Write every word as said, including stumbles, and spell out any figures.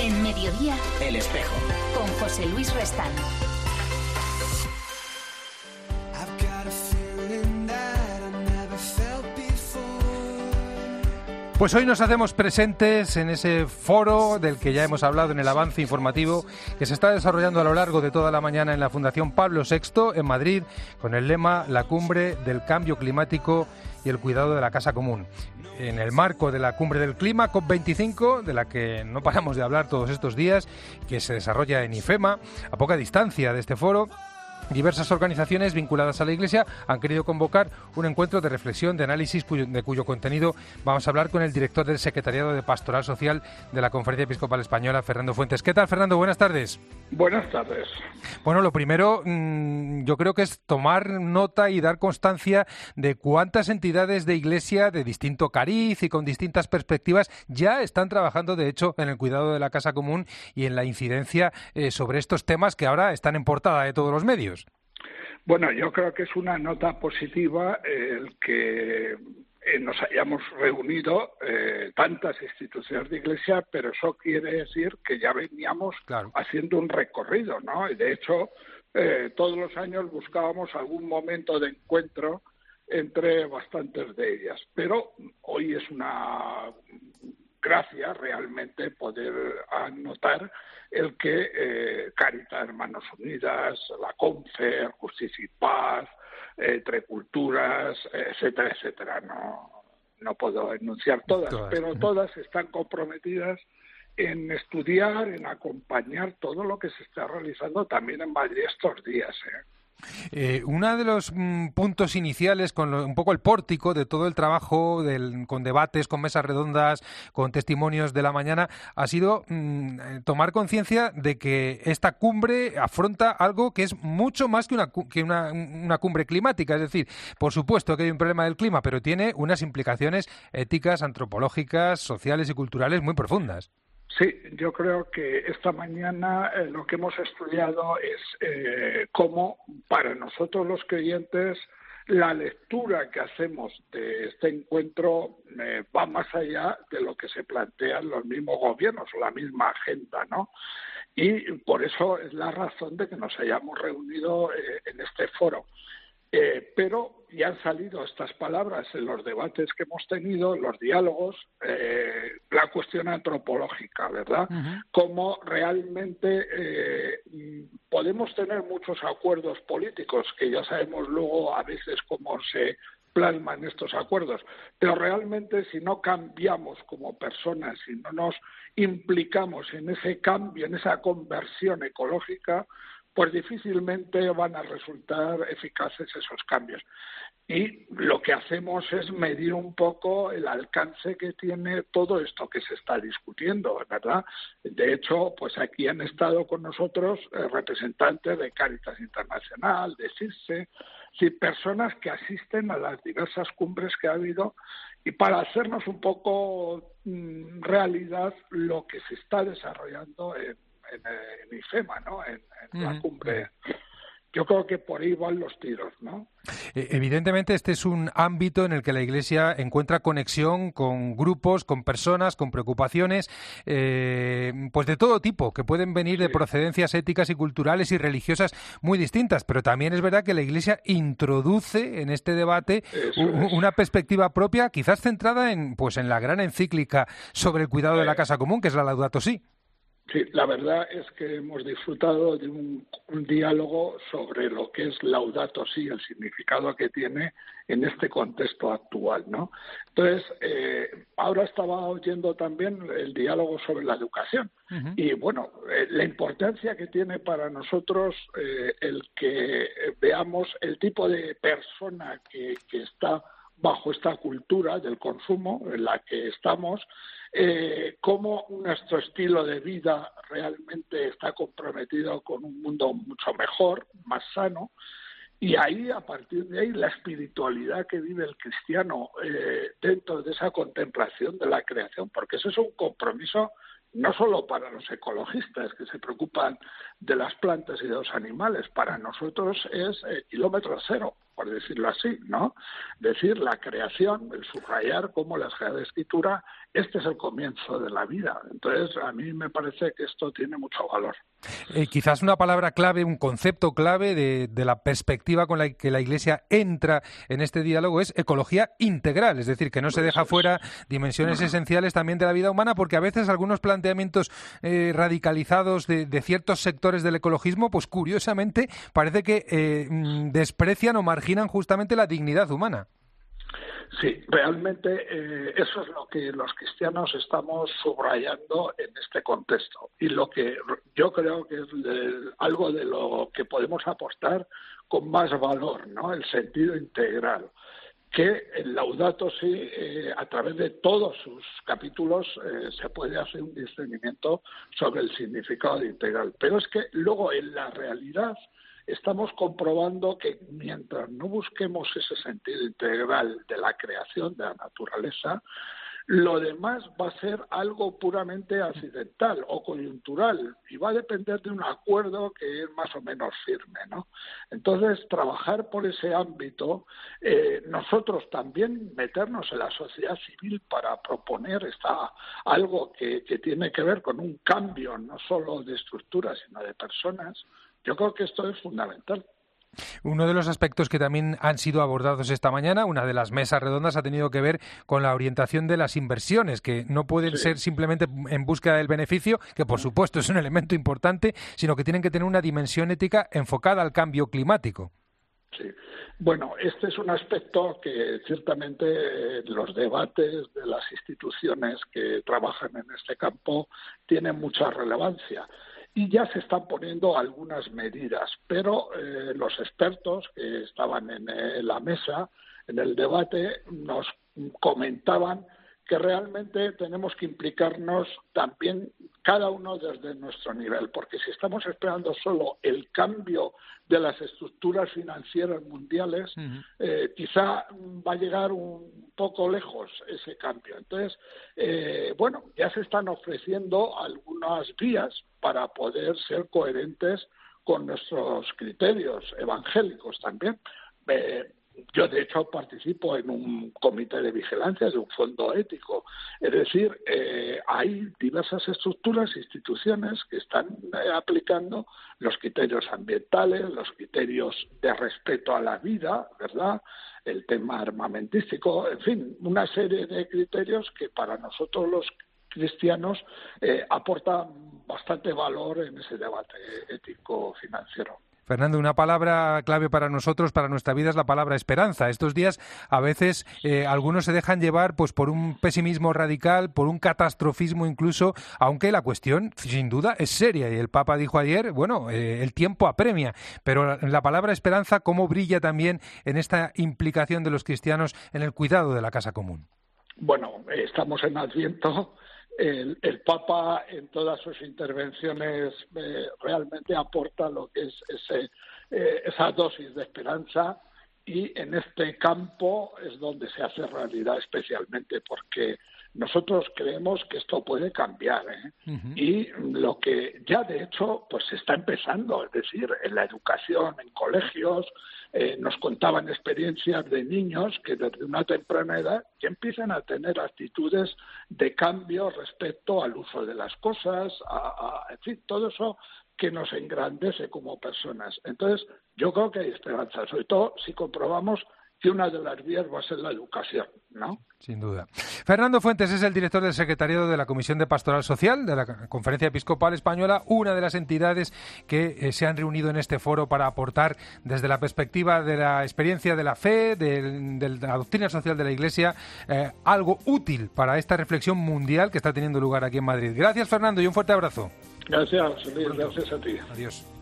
En Mediodía, El Espejo, con José Luis Restán. Pues hoy nos hacemos presentes en ese foro del que ya hemos hablado en el avance informativo que se está desarrollando a lo largo de toda la mañana en la Fundación Pablo sexto en Madrid con el lema La Cumbre del Cambio Climático y el Cuidado de la Casa Común. En el marco de la Cumbre del Clima, COP veinticinco, de la que no paramos de hablar todos estos días, que se desarrolla en IFEMA, a poca distancia de este foro, diversas organizaciones vinculadas a la Iglesia han querido convocar un encuentro de reflexión, de análisis, cuyo, de cuyo contenido vamos a hablar con el director del Secretariado de Pastoral Social de la Conferencia Episcopal Española, Fernando Fuentes. ¿Qué tal, Fernando? Buenas tardes. Buenas tardes. Bueno, lo primero, mmm, yo creo que es tomar nota y dar constancia de cuántas entidades de Iglesia de distinto cariz y con distintas perspectivas ya están trabajando, de hecho, en el cuidado de la casa común y en la incidencia eh, sobre estos temas que ahora están en portada de todos los medios. Bueno, yo creo que es una nota positiva el que eh, nos hayamos reunido eh, tantas instituciones de Iglesia, pero eso quiere decir que ya veníamos claro. haciendo un recorrido, ¿no? Y de hecho, eh, todos los años buscábamos algún momento de encuentro entre bastantes de ellas. Pero hoy es una gracia realmente poder anotar el que eh, Cáritas, Hermanos Unidas, la Confer, Justicia y Paz, eh, Entre Culturas, etcétera, etcétera. No, no puedo enunciar todas, todas, pero todas están comprometidas en estudiar, en acompañar todo lo que se está realizando también en Madrid estos días, ¿eh? Eh, uno de los mm, puntos iniciales, con lo, un poco el pórtico de todo el trabajo, del, con debates, con mesas redondas, con testimonios de la mañana, ha sido mm, tomar conciencia de que esta cumbre afronta algo que es mucho más que, una, que una, una cumbre climática. Es decir, por supuesto que hay un problema del clima, pero tiene unas implicaciones éticas, antropológicas, sociales y culturales muy profundas. Sí, yo creo que esta mañana eh, lo que hemos estudiado es eh, cómo para nosotros los creyentes la lectura que hacemos de este encuentro eh, va más allá de lo que se plantean los mismos gobiernos o la misma agenda, ¿no? Y por eso es la razón de que nos hayamos reunido eh, en este foro. Eh, pero ya han salido estas palabras en los debates que hemos tenido, los diálogos, eh, la cuestión antropológica, ¿verdad? Uh-huh. Cómo realmente eh, podemos tener muchos acuerdos políticos, que ya sabemos luego a veces cómo se plasman estos acuerdos, pero realmente si no cambiamos como personas, si no nos implicamos en ese cambio, en esa conversión ecológica, pues difícilmente van a resultar eficaces esos cambios. Y lo que hacemos es medir un poco el alcance que tiene todo esto que se está discutiendo, ¿verdad? De hecho, pues aquí han estado con nosotros eh, representantes de Cáritas Internacional, de CIRSE, sí, personas que asisten a las diversas cumbres que ha habido y para hacernos un poco mmm, realidad lo que se está desarrollando en En, en IFEMA, ¿no? En, en la cumbre. Yo creo que por ahí van los tiros, ¿no? Evidentemente este es un ámbito en el que la Iglesia encuentra conexión con grupos, con personas, con preocupaciones, eh, pues de todo tipo, que pueden venir sí. de procedencias éticas y culturales y religiosas muy distintas, pero también es verdad que la Iglesia introduce en este debate u- una perspectiva propia, quizás centrada en, pues, en la gran encíclica sobre el cuidado eh. de la casa común, que es la Laudato Si. Sí, la verdad es que hemos disfrutado de un, un diálogo sobre lo que es Laudato Si, el significado que tiene en este contexto actual, ¿no? Entonces, eh, ahora estaba oyendo también el diálogo sobre la educación. Uh-huh. Y, bueno, eh, la importancia que tiene para nosotros eh, el que veamos el tipo de persona que, que está bajo esta cultura del consumo en la que estamos, eh, cómo nuestro estilo de vida realmente está comprometido con un mundo mucho mejor, más sano, y ahí, a partir de ahí, la espiritualidad que vive el cristiano eh, dentro de esa contemplación de la creación, porque eso es un compromiso no solo para los ecologistas que se preocupan de las plantas y de los animales, para nosotros es eh, kilómetro cero. por decirlo así, ¿no? Decir, la creación, el subrayar cómo la Sagrada Escritura, este es el comienzo de la vida. Entonces, a mí me parece que esto tiene mucho valor. Eh, quizás una palabra clave, un concepto clave de, de la perspectiva con la que la Iglesia entra en este diálogo es ecología integral, es decir, que no se deja fuera dimensiones esenciales también de la vida humana, porque a veces algunos planteamientos eh, radicalizados de, de ciertos sectores del ecologismo, pues curiosamente parece que eh, desprecian o marginan justamente la dignidad humana. Sí, realmente eh, eso es lo que los cristianos estamos subrayando en este contexto y lo que yo creo que es de, algo de lo que podemos aportar con más valor, ¿no? El sentido integral, que el Laudato Si, eh, a través de todos sus capítulos, eh, se puede hacer un discernimiento sobre el significado de integral. Pero es que luego en la realidad estamos comprobando que mientras no busquemos ese sentido integral de la creación, de la naturaleza, lo demás va a ser algo puramente accidental o coyuntural y va a depender de un acuerdo que es más o menos firme, ¿no? Entonces, trabajar por ese ámbito, eh, nosotros también meternos en la sociedad civil para proponer esta, algo que, que tiene que ver con un cambio no solo de estructuras, sino de personas. Yo creo que esto es fundamental. Uno de los aspectos que también han sido abordados esta mañana, una de las mesas redondas, ha tenido que ver con la orientación de las inversiones, que no pueden sí. ser simplemente en búsqueda del beneficio, que por supuesto es un elemento importante, sino que tienen que tener una dimensión ética enfocada al cambio climático. Sí, bueno, este es un aspecto que ciertamente eh, los debates de las instituciones que trabajan en este campo tienen mucha relevancia. Y ya se están poniendo algunas medidas, pero eh, los expertos que estaban en, en la mesa, en el debate, nos comentaban que realmente tenemos que implicarnos también cada uno desde nuestro nivel, porque si estamos esperando solo el cambio de las estructuras financieras mundiales, uh-huh. eh, quizá va a llegar un poco lejos ese cambio. Entonces, eh, bueno, ya se están ofreciendo algunas vías para poder ser coherentes con nuestros criterios evangélicos también. Eh, Yo, de hecho, participo en un comité de vigilancia de un fondo ético. Es decir, eh, hay diversas estructuras, instituciones que están eh, aplicando los criterios ambientales, los criterios de respeto a la vida, ¿verdad?, el tema armamentístico, en fin, una serie de criterios que para nosotros los cristianos eh, aportan bastante valor en ese debate ético-financiero. Fernando, una palabra clave para nosotros, para nuestra vida, es la palabra esperanza. Estos días, a veces, eh, algunos se dejan llevar pues por un pesimismo radical, por un catastrofismo incluso, aunque la cuestión, sin duda, es seria. Y el Papa dijo ayer, bueno, eh, el tiempo apremia. Pero la, la palabra esperanza, ¿cómo brilla también en esta implicación de los cristianos en el cuidado de la casa común? Bueno, estamos en Adviento. El, el Papa en todas sus intervenciones eh, realmente aporta lo que es ese, eh, esa dosis de esperanza, y en este campo es donde se hace realidad, especialmente porque nosotros creemos que esto puede cambiar, ¿eh? Uh-huh. Y lo que ya de hecho pues se está empezando, es decir, en la educación, en colegios, eh, nos contaban experiencias de niños que desde una temprana edad ya empiezan a tener actitudes de cambio respecto al uso de las cosas, a, a, en fin, todo eso que nos engrandece como personas. Entonces, yo creo que hay esperanza, sobre todo si comprobamos que una de las vías va a ser la educación, ¿no? Sin duda. Fernando Fuentes es el director del secretariado de la Comisión de Pastoral Social de la Conferencia Episcopal Española, una de las entidades que eh, se han reunido en este foro para aportar desde la perspectiva de la experiencia de la fe, de, de la doctrina social de la Iglesia, eh, algo útil para esta reflexión mundial que está teniendo lugar aquí en Madrid. Gracias, Fernando, y un fuerte abrazo. Gracias, Luis, gracias a ti. Adiós.